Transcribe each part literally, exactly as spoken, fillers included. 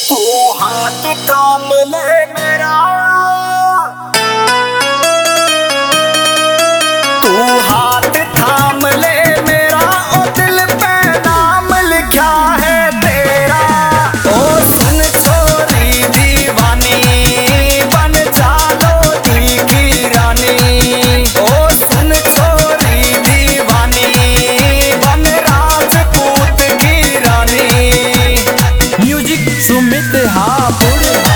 तू हाथ थाम ले मेरा, तू हाथ थाम ले मेरा, ओ दिल पे नाम लिखा है तेरा। ओ सुन छोरी दीवानी, बन जा लोधी की रानी। ओ सुन छोरी दीवानी, बन राजपूत की रानी। म्यूजिक सुमित हापुड़।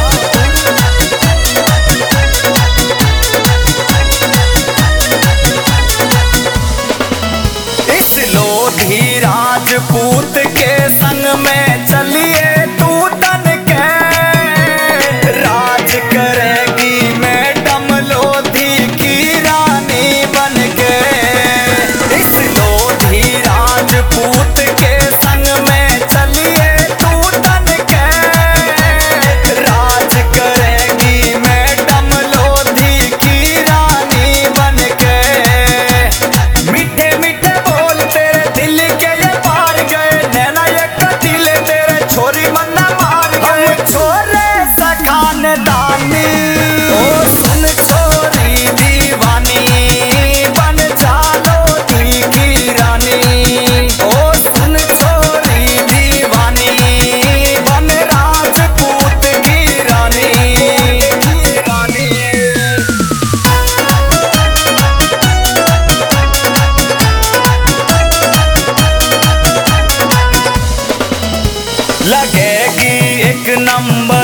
इस लोधी राजपूत के संग में चलिए तू तन के, राज करेगी मैडम लोधी की रानी बन के। इस लोधी राजपूत के संग में चलिए तू तन के, राज करेगी मैडम लोधी की रानी बन के। मीठे मीठे बोल तेरे दिल के ये पार गए, नैना ये कटीले तेरे छोरी मन्ना मार गए। हम छोरे सखान दानी, ओ सुन छोरी दीवानी, बन जा लोधी की रानी। ओ सुन छोरी दीवानी, बन राजपूत की रानी। रानी लगेगी एक नंबर